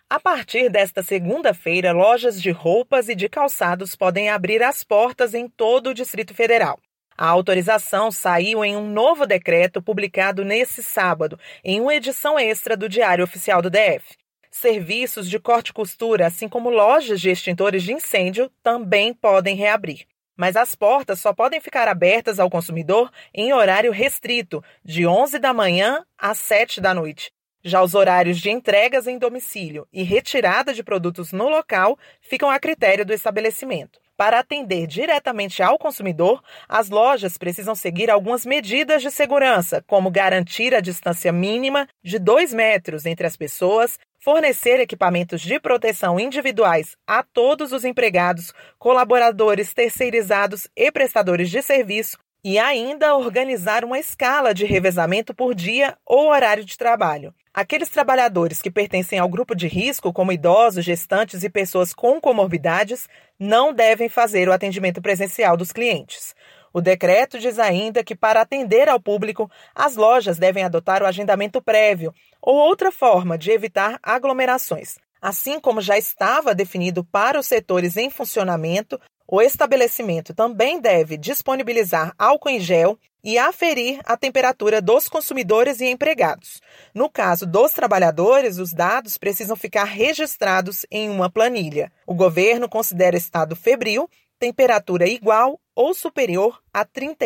A partir desta segunda-feira, lojas de roupas e de calçados podem abrir as portas em todo o Distrito Federal. A autorização saiu em um novo decreto publicado nesse sábado, em uma edição extra do Diário Oficial do DF. Serviços de corte e costura, assim como lojas de extintores de incêndio, também podem reabrir. Mas as portas só podem ficar abertas ao consumidor em horário restrito, de 11 da manhã às 7 da noite. Já os horários de entregas em domicílio e retirada de produtos no local ficam a critério do estabelecimento. Para atender diretamente ao consumidor, as lojas precisam seguir algumas medidas de segurança, como garantir a distância mínima de 2 metros entre as pessoas, fornecer equipamentos de proteção individuais a todos os empregados, colaboradores terceirizados e prestadores de serviço, e ainda organizar uma escala de revezamento por dia ou horário de trabalho. Aqueles trabalhadores que pertencem ao grupo de risco, como idosos, gestantes e pessoas com comorbidades, não devem fazer o atendimento presencial dos clientes. O decreto diz ainda que, para atender ao público, as lojas devem adotar o agendamento prévio ou outra forma de evitar aglomerações. Assim como já estava definido para os setores em funcionamento, o estabelecimento também deve disponibilizar álcool em gel e aferir a temperatura dos consumidores e empregados. No caso dos trabalhadores, os dados precisam ficar registrados em uma planilha. O governo considera estado febril temperatura igual ou superior a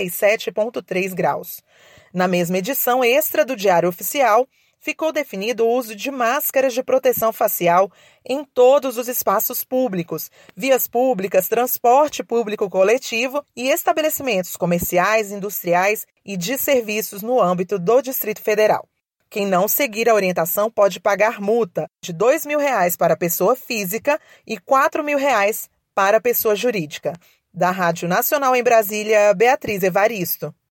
37,3 graus. Na mesma edição extra do Diário Oficial, ficou definido o uso de máscaras de proteção facial em todos os espaços públicos, vias públicas, transporte público coletivo e estabelecimentos comerciais, industriais e de serviços no âmbito do Distrito Federal. Quem não seguir a orientação pode pagar multa de R$ 2.000 para a pessoa física e R$ 4.000 para a pessoa jurídica. Da Rádio Nacional em Brasília, Beatriz Evaristo.